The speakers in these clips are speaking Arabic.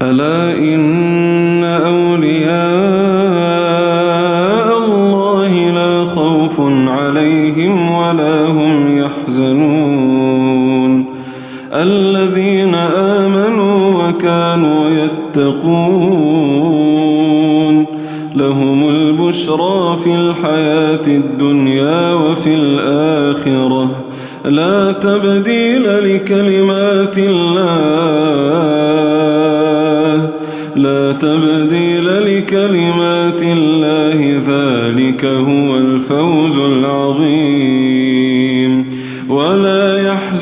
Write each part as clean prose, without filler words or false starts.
ألا إن أولياء الله لا خوف عليهم ولا هم يحزنون الذين آمنوا وكانوا يتقون لهم البشرى في الحياة الدنيا وفي الآخرة لا تبديل لكلمات الله ذلك هو الفوز العظيم ولا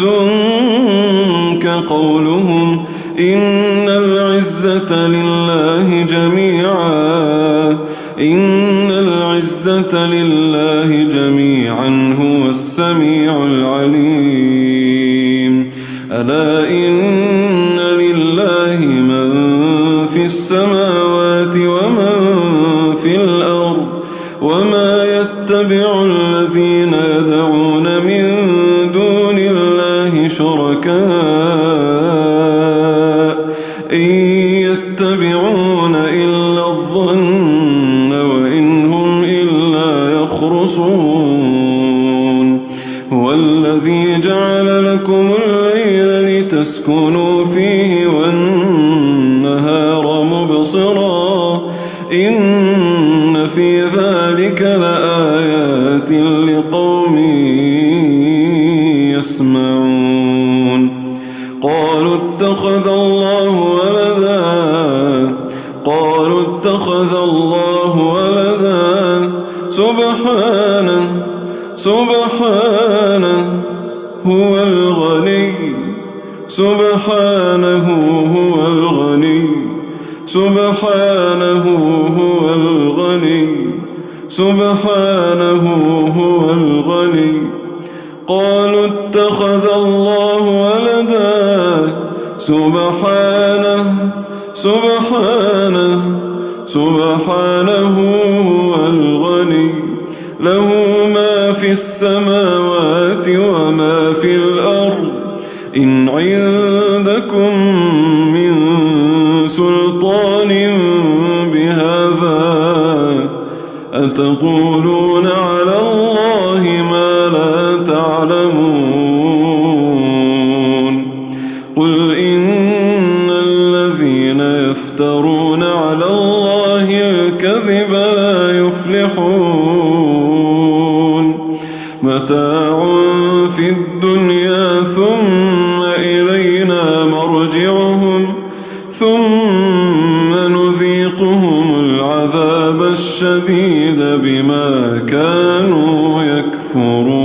يحزنك قولهم إن العزة لله جميعا هو السميع العليم ألا إن لله من في السماوات ومن في الأرض وما يتبع الذين يدعون من دون الله شركاء إن يتبعون إلا الظن وإن هم إلا يخرصون هو الذي جعل لكم الليل لتسكنوا فيه والنهار مبصرا إن في ذلك لآيات لقوم يسمعون قالوا اتخذ الله ولدا سبحانه هو الغني سبحانه هو الغني قالوا اتخذ الله ولدا سبحانه هو الغني له ما في السماوات وما في الأرض إن عندكم من سلطان بهذا أتقولون على الله ما لا تعلمون قل إن الذين يفترون على الله الكذب لا يفلحون متاع في الدنيا ثم إلينا مرجعهم ثم نذيقهم العذاب الشديد بما كانوا يكفرون